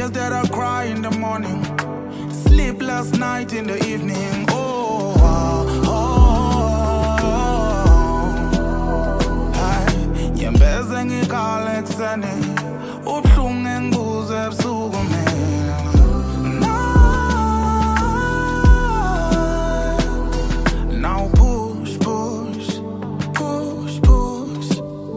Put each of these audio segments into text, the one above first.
tears that I cry in the morning, sleepless night in the evening. Yembeze ngikhala ekuseni, ubuhlungu engibuze ebusuku mina. Now push, push, push, push.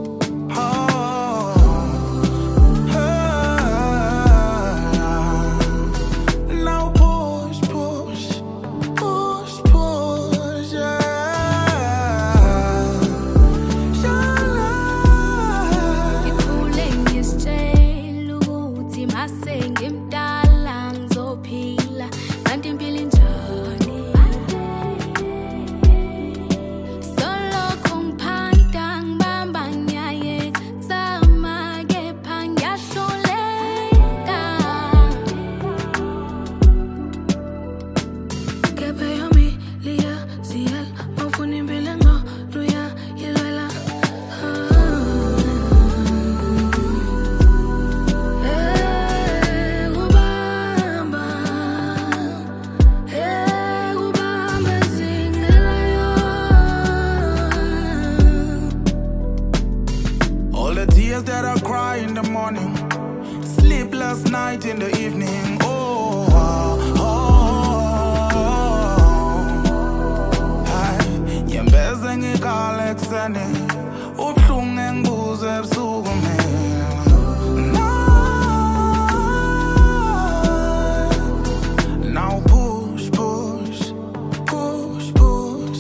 Now push, push, push, push, yeah. That I cry in the morning, sleepless night in the evening. Yembeze ngikhala ekuseni, ubuhlungu engibuze ebusuku mina. Now push, push, push, push.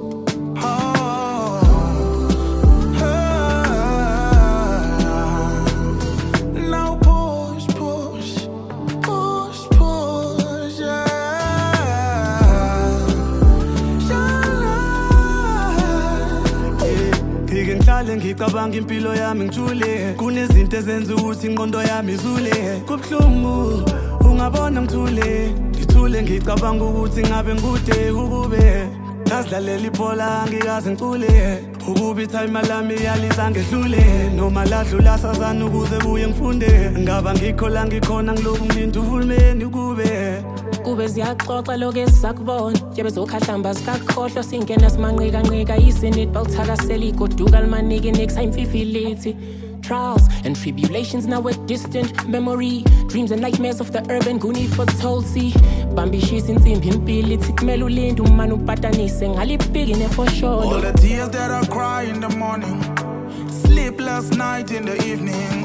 Ngicabanga impilo yami ngithule, kunezinto ezenza ukuthi ingqondo yami izule. Kubhlungu ungabona ngithule, ngithule ngicabanga ukuthi ngabe ngikude ukube ngazidlalela ibhola ngikaze ngicule, ukuba ithayima lami yaliza ngedlule, noma ladlula sazana ukuze buye ngifunde. Ngaba ngikhola ngikhona ngiloku ngilinda uhulumeni kube ziyaxoxa lokho esakubona, yebe zokhahlamba sikakhohlwa singena simanqika izinto balthakasela igoduka limanike next time fifility. Trials and tribulations now a distant memory, dreams and nightmares of the urban goonie foretold. See bambishisa insimbi impilo ithi kumele ulinde umane upatanise ngalibhekene for sure. All the tears that I cry in the morning, sleepless night in the evening.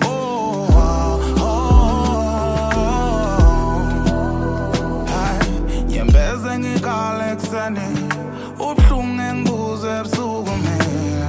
Yembeze ngikhala ekuseni, ubuhlungu engibuze ebusuku mina.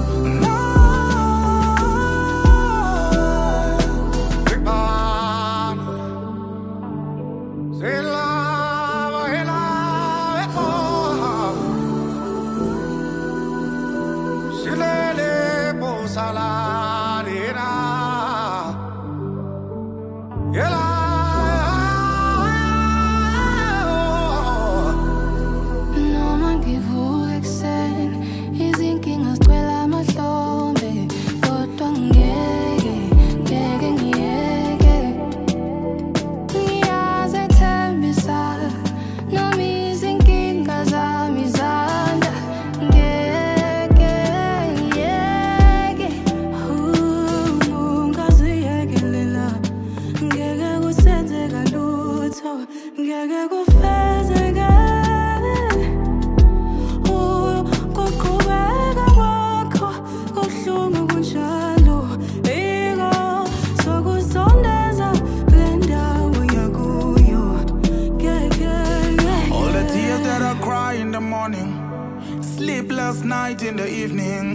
Sleepless night in the evening.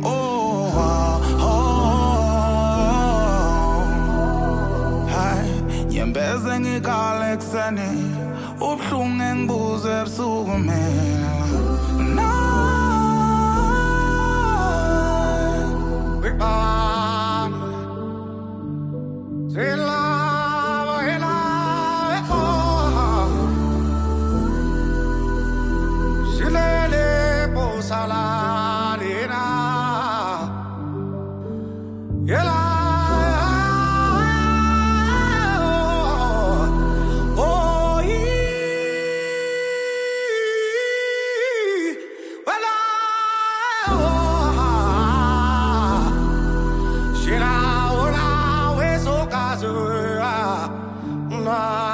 Yembeze ngikhala ekuseni, ubuhlungu engibuze ebusuku mina. far.